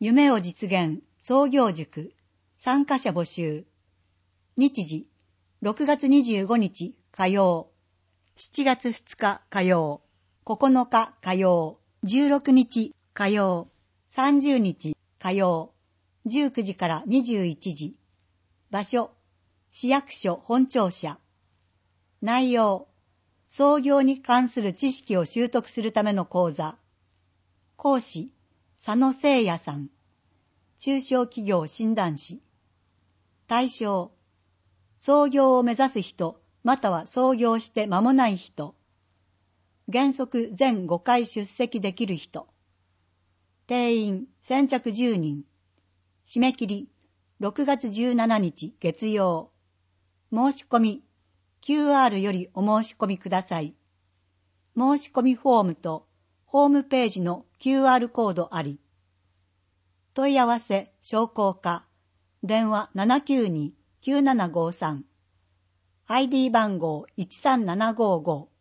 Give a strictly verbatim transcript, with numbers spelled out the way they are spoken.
夢を実現創業塾参加者募集。日時ろくがつにじゅうごにち火曜、しちがつふつか火曜、ここのか火曜、じゅうろくにち火曜、さんじゅうにち火曜、じゅうくじからにじゅういちじ。場所、市役所本庁舎。内容、創業に関する知識を習得するための講座。講師、佐野誠也さん。中小企業診断士。対象、創業を目指す人、または創業して間もない人。原則全ごかい出席できる人。定員先着じゅうにん。締め切りろくがつじゅうしちにち月曜。申し込み キューアール よりお申し込みください。申し込みフォームとホームページの キューアール コードあり。問い合わせ商工課電話 ななきゅうに きゅうななごさん アイディー 番号いちさんななごご